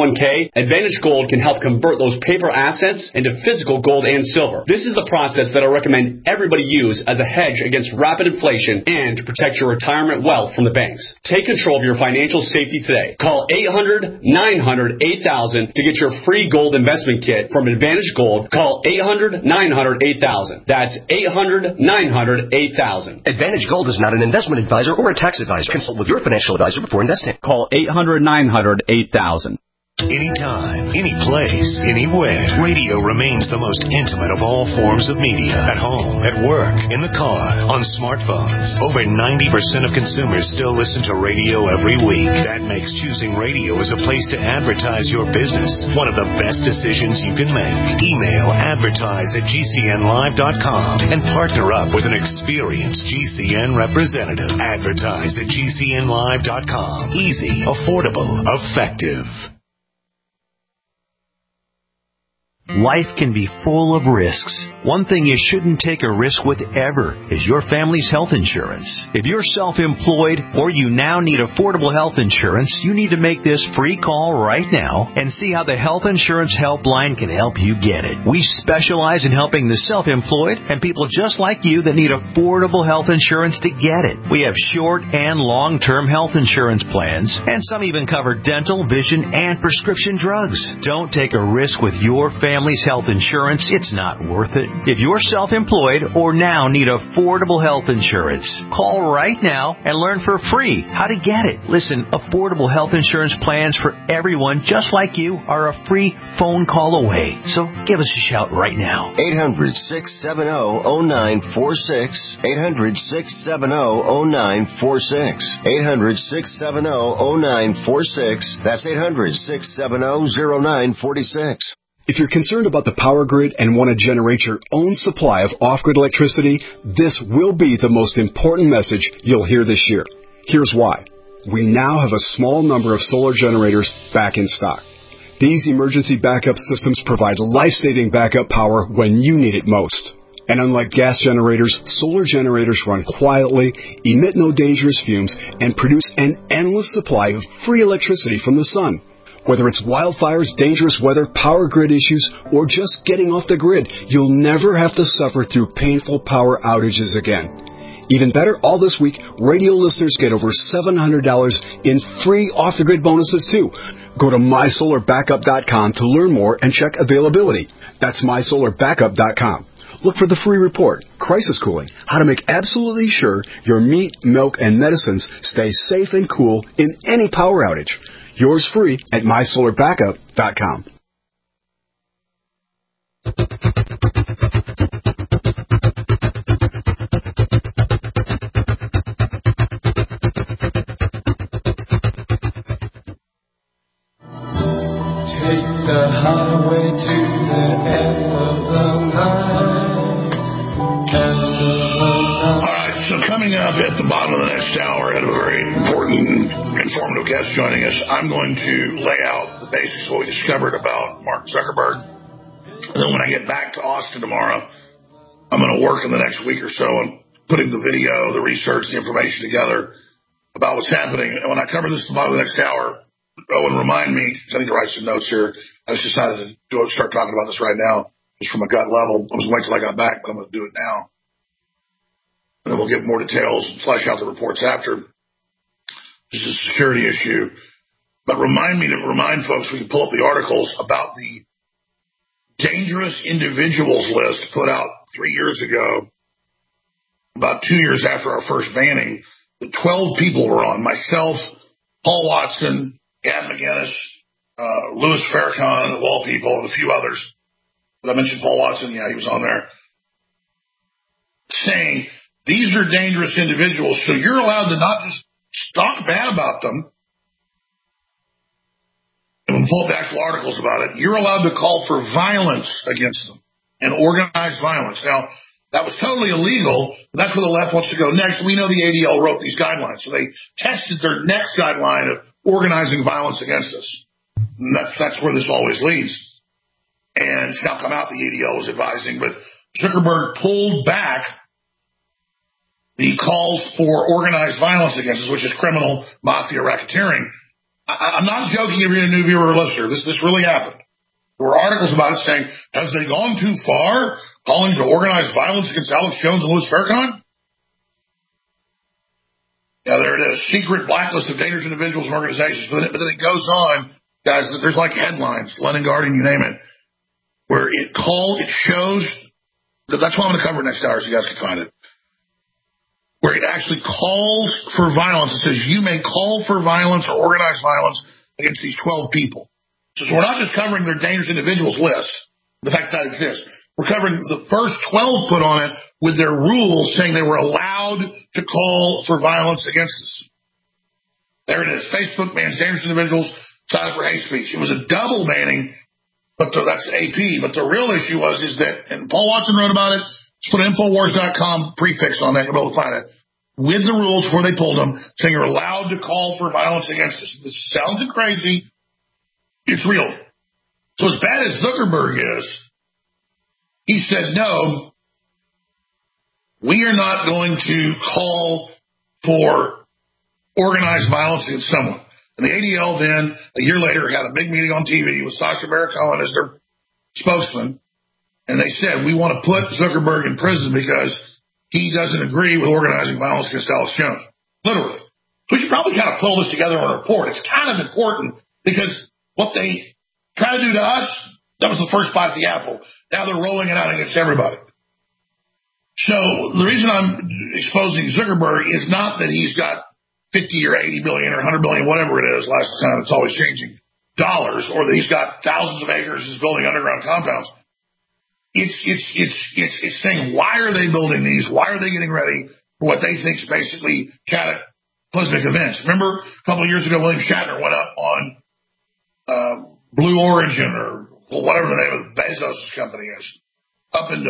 today, Advantage Gold can help convert those paper assets into physical gold and silver. This is the process that I recommend everybody use as a hedge against rapid inflation and to protect your retirement wealth from the banks. Take control of your financial safety today. Call 800-900-8000 to get your free gold investment kit from Advantage Gold. Call 800-900-8000. That's 800-900-8000. Advantage Gold is not an investment advisor or a tax advisor. Consult with your financial advisor before investing. Call 800-900-8000. Anytime, any place, anywhere. Radio remains the most intimate of all forms of media. At home, at work, in the car, on smartphones. Over 90% of consumers still listen to radio every week. That makes choosing radio as a place to advertise your business one of the best decisions you can make. Email advertise@gcnlive.com and partner up with an experienced GCN representative. Advertise@gcnlive.com. Easy, affordable, effective. Life can be full of risks. One thing you shouldn't take a risk with ever is your family's health insurance. If you're self-employed or you now need affordable health insurance, you need to make this free call right now and see how the Health Insurance Helpline can help you get it. We specialize in helping the self-employed and people just like you that need affordable health insurance to get it. We have short and long-term health insurance plans, and some even cover dental, vision, and prescription drugs. Don't take a risk with your family's health insurance. It's not worth it. If you're self-employed or now need affordable health insurance, call right now and learn for free how to get it. Listen, affordable health insurance plans for everyone just like you are a free phone call away. So give us a shout right now. 800-670-0946. 800-670-0946. 800-670-0946. That's 800-670-0946. If you're concerned about the power grid and want to generate your own supply of off-grid electricity, this will be the most important message you'll hear this year. Here's why. We now have a small number of solar generators back in stock. These emergency backup systems provide life-saving backup power when you need it most. And unlike gas generators, solar generators run quietly, emit no dangerous fumes, and produce an endless supply of free electricity from the sun. Whether it's wildfires, dangerous weather, power grid issues, or just getting off the grid, you'll never have to suffer through painful power outages again. Even better, all this week, radio listeners get over $700 in free off-the-grid bonuses, too. Go to mysolarbackup.com to learn more and check availability. That's mysolarbackup.com. Look for the free report, Crisis Cooling, how to make absolutely sure your meat, milk, and medicines stay safe and cool in any power outage. Yours free at mysolarbackup.com. Take the highway to the end of the night. Alright, so coming up at the bottom of the next hour, I have a very important, informative guest joining us. I'm going to lay out the basics of what we discovered about Mark Zuckerberg. And then when I get back to Austin tomorrow, I'm going to work in the next week or so on putting the video, the research, the information together about what's happening. And when I cover this at the bottom of the next hour, Owen, remind me, because I need to write some notes here. I just decided to start talking about this right now, just from a gut level. I was waiting till I got back, but I'm going to do it now. And then we'll get more details and flesh out the reports after. This is a security issue. But remind folks, we can pull up the articles about the dangerous individuals list put out 3 years ago, about 2 years after our first banning. The 12 people were on, myself, Paul Watson, Gad McGinnis, Louis Farrakhan, of all people, and a few others. Did I mention Paul Watson? Yeah, he was on there. Saying, these are dangerous individuals, so you're allowed to not just talk bad about them. And we'll pull up the actual articles about it. You're allowed to call for violence against them and organized violence. Now, that was totally illegal, but that's where the left wants to go next. We know the ADL wrote these guidelines, so they tested their next guideline of organizing violence against us. And that's where this always leads. And it's now come out the ADL was advising, but Zuckerberg pulled back the calls for organized violence against us, which is criminal, mafia, racketeering. I'm not joking if you're a new viewer or listener. This really happened. There were articles about it saying, has they gone too far, calling to organized violence against Alex Jones and Louis Farrakhan? Yeah, there it is. Secret blacklist of dangerous individuals and organizations. But then it goes on, guys, there's like headlines, London Guardian, you name it, where it shows, that's why I'm going to cover it next hour so you guys can find it, where it actually calls for violence. It says you may call for violence or organized violence against these 12 people. So we're not just covering their dangerous individuals list, the fact that exists. We're covering the first 12 put on it with their rules saying they were allowed to call for violence against us. There it is. Facebook bans dangerous individuals cited for hate speech. It was a double banning, but that's AP. But the real issue is that, and Paul Watson wrote about it, just put an Infowars.com prefix on that, you'll be able to find it, with the rules before they pulled them, saying you're allowed to call for violence against us. This sounds crazy. It's real. So as bad as Zuckerberg is, he said, no, we are not going to call for organized violence against someone. And the ADL then, a year later, had a big meeting on TV with Sacha Baron Cohen as their spokesman. And they said, we want to put Zuckerberg in prison because he doesn't agree with organizing violence against Alex Jones. Literally. So we should probably kind of pull this together on a report. It's kind of important because what they try to do to us, that was the first bite of the apple. Now they're rolling it out against everybody. So the reason I'm exposing Zuckerberg is not that he's got 50 or 80 billion or 100 billion, whatever it is, last time it's always changing, dollars, or that he's got thousands of acres, is building underground compounds. It's saying, why are they building these? Why are they getting ready for what they think is basically cataclysmic events? Remember a couple of years ago, William Shatner went up on Blue Origin or whatever the name of Bezos' company is, up into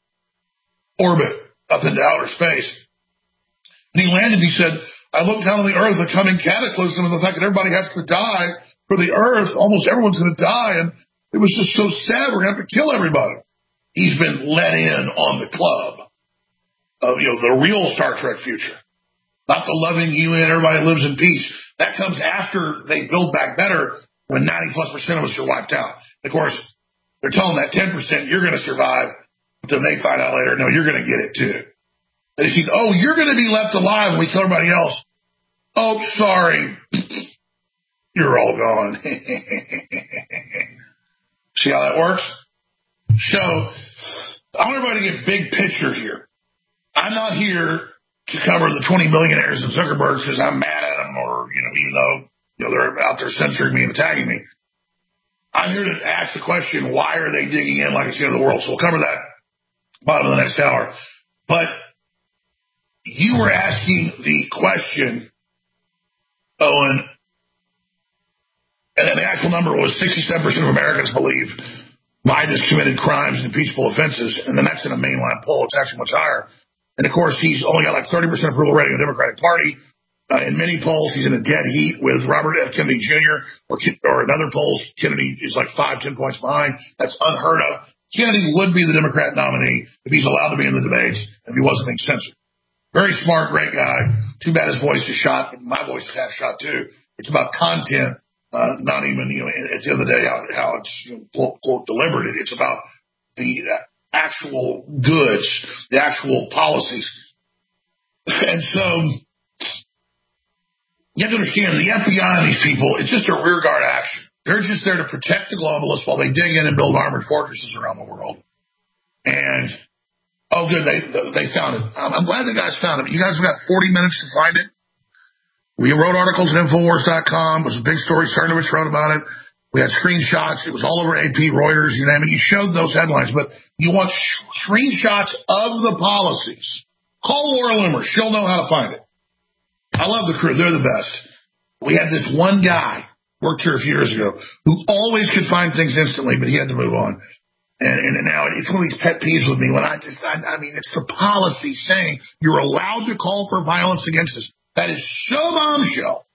orbit, up into outer space. And he landed, he said, I looked down on the earth, the coming cataclysm, and the fact that everybody has to die for the earth, almost everyone's going to die, and it was just so sad, we're going to have to kill everybody. He's been let in on the club of, the real Star Trek future. Not the loving UN, everybody lives in peace. That comes after they build back better when 90+% of us are wiped out. Of course, they're telling that 10% you're going to survive, but then they find out later, no, you're going to get it too. They see, you're going to be left alive when we kill everybody else. Oh, sorry. You're all gone. See how that works? So, I want everybody to get big picture here. I'm not here to cover the 20 millionaires and Zuckerberg because I'm mad at them or, even though, they're out there censoring me and attacking me. I'm here to ask the question, why are they digging in like it's the end of the world? So we'll cover that bottom of the next hour. But you were asking the question, Owen, and then the actual number was 67% of Americans believe Biden has committed crimes and impeachable offenses, and then that's in a mainline poll. It's actually much higher. And, of course, he's only got like 30% approval rating of the Democratic Party. In many polls, he's in a dead heat with Robert F. Kennedy Jr. or in other polls, Kennedy is like 5-10 points behind. That's unheard of. Kennedy would be the Democrat nominee if he's allowed to be in the debates and if he wasn't being censored. Very smart, great guy. Too bad his voice is shot. My voice is half shot, too. It's about content, not even, at the end of the day, how it's, quote, delivered. It's about the actual goods, the actual policies. And so you have to understand, the FBI and these people, it's just a rearguard action. They're just there to protect the globalists while they dig in and build armored fortresses around the world. And, good, they found it. I'm glad the guys found it. You guys have got 40 minutes to find it. We wrote articles at Infowars.com. It was a big story. Cernovich wrote about it. We had screenshots. It was all over AP, Reuters, you name it. You showed those headlines, but you want screenshots of the policies. Call Laura Loomer. She'll know how to find it. I love the crew. They're the best. We had this one guy, worked here a few years ago, who always could find things instantly, but he had to move on. And now it's one of these pet peeves with me when I mean, it's the policy saying you're allowed to call for violence against us. That is so bombshell.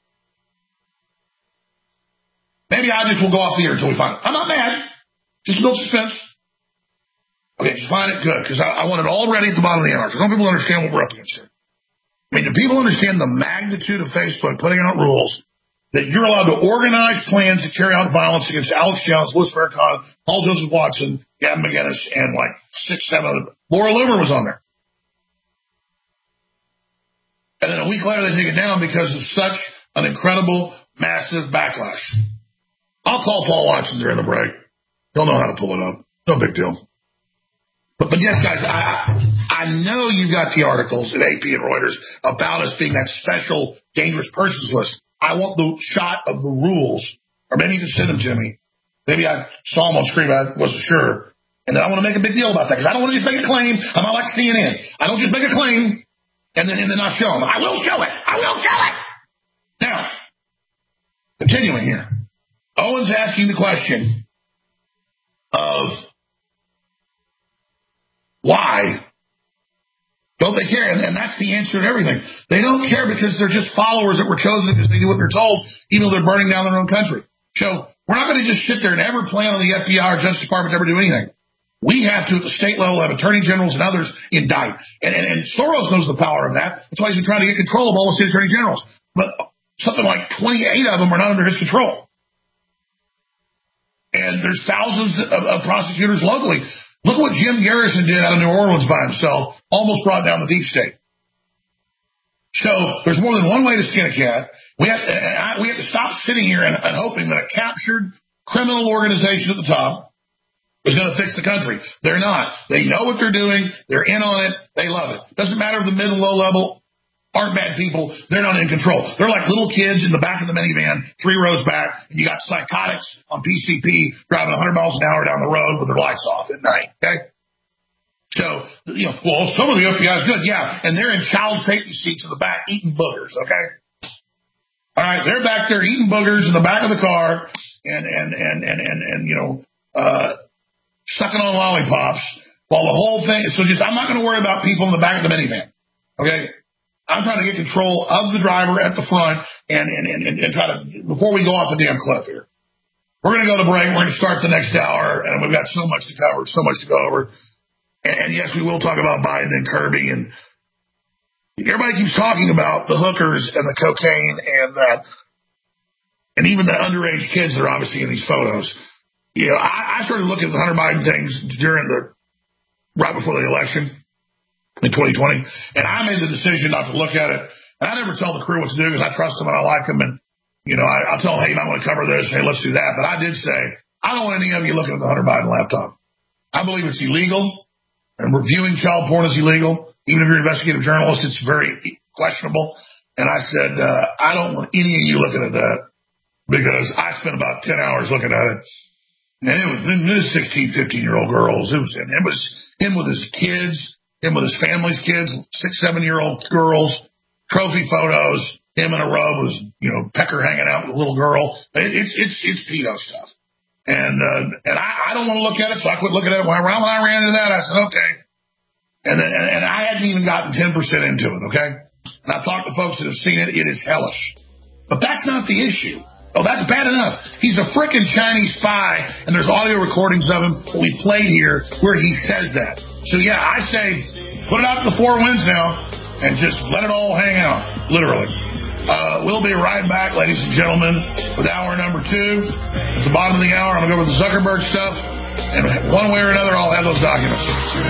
Maybe I just will go off the air until we find it. I'm not mad. Just build suspense. Okay, if you find it, good, because I want it all ready at the bottom of the hour. Because some people understand what we're up against here. I mean, do people understand the magnitude of Facebook putting out rules that you're allowed to organize plans to carry out violence against Alex Jones, Louis Farrakhan, Paul Joseph Watson, Gavin McInnes, and like 6, 7 other. Laura Loomer was on there. And then a week later, they take it down because of such an incredible, massive backlash. I'll call Paul Watson during the break. He'll know how to pull it up. No big deal. But yes, guys, I know you've got the articles at AP and Reuters about us being that special dangerous persons list. I want the shot of the rules, or maybe you can send them to me. Maybe I saw them on screen, but I wasn't sure. And then I want to make a big deal about that because I don't want to just make a claim. I'm not like CNN. I don't just make a claim and then not show them. I will show it. I will show it. Now, continuing here. Owen's asking the question of why don't they care? And that's the answer to everything. They don't care because they're just followers that were chosen because they do what they're told, even though they're burning down their own country. So we're not going to just sit there and ever plan on the FBI or Justice Department to ever do anything. We have to, at the state level, have attorney generals and others indict. And Soros knows the power of that. That's why he's been trying to get control of all the state attorney generals. But something like 28 of them are not under his control. And there's thousands of prosecutors locally. Look what Jim Garrison did out of New Orleans by himself, almost brought down the deep state. So there's more than one way to skin a cat. We have to stop sitting here and hoping that a captured criminal organization at the top is going to fix the country. They're not. They know what they're doing. They're in on it. They love it. Doesn't matter if the mid and low level aren't bad people. They're not in control. They're like little kids in the back of the minivan, 3 rows back, and you got psychotics on PCP driving 100 miles an hour down the road with their lights off at night, okay? So, well, some of the FBI is good, yeah, and they're in child safety seats in the back eating boogers, okay? All right, they're back there eating boogers in the back of the car and sucking on lollipops while the whole thing, I'm not going to worry about people in the back of the minivan, okay? I'm trying to get control of the driver at the front and try to, before we go off the damn cliff here. We're going to go to break. We're going to start the next hour, and we've got so much to cover, so much to go over. And yes, we will talk about Biden and Kirby, and everybody keeps talking about the hookers and the cocaine and even the underage kids that are obviously in these photos. I started looking at the Hunter Biden things right before the election in 2020, and I made the decision not to look at it. And I never tell the crew what to do because I trust them and I like them, and I'll tell them, hey, you might want to cover this, hey, let's do that. But I did say I don't want any of you looking at the Hunter Biden laptop. I believe it's illegal, and reviewing child porn is illegal. Even if you're an investigative journalist, it's very questionable. And I said I don't want any of you looking at that because I spent about 10 hours looking at it, and it was 16, 15-year-old girls. It was him with his kids. Him with his family's kids, 6, 7-year-old girls, trophy photos, him in a robe with, pecker hanging out with a little girl. It's pedo stuff. And I don't want to look at it, so I quit looking at it. When I ran into that, I said, okay. And I hadn't even gotten 10% into it, okay? And I've talked to folks that have seen it. It is hellish. But that's not the issue. Oh, that's bad enough. He's a frickin' Chinese spy, and there's audio recordings of him that we played here where he says that. So, yeah, I say put it out to the 4 winds now and just let it all hang out, literally. We'll be right back, ladies and gentlemen, with hour number 2. At the bottom of the hour, I'm going to go over the Zuckerberg stuff, and one way or another, I'll have those documents.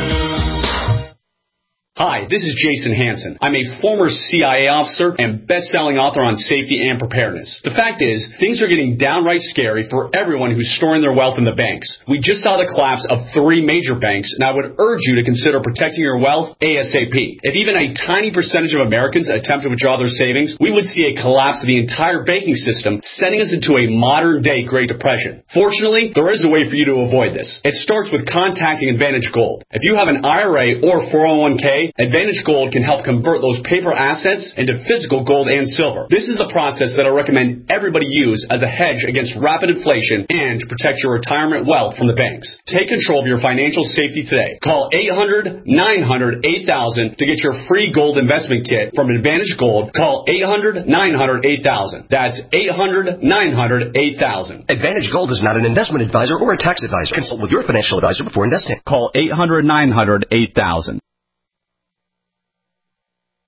Hi, this is Jason Hansen. I'm a former CIA officer and best-selling author on safety and preparedness. The fact is, things are getting downright scary for everyone who's storing their wealth in the banks. We just saw the collapse of 3 major banks, and I would urge you to consider protecting your wealth ASAP. If even a tiny percentage of Americans attempt to withdraw their savings, we would see a collapse of the entire banking system, sending us into a modern-day Great Depression. Fortunately, there is a way for you to avoid this. It starts with contacting Advantage Gold. If you have an IRA or 401k, Advantage Gold can help convert those paper assets into physical gold and silver. This is the process that I recommend everybody use as a hedge against rapid inflation and to protect your retirement wealth from the banks. Take control of your financial safety today. Call 800-900-8000 to get your free gold investment kit from Advantage Gold. Call 800-900-8000. That's 800-900-8000. Advantage Gold is not an investment advisor or a tax advisor. Consult with your financial advisor before investing. Call 800-900-8000.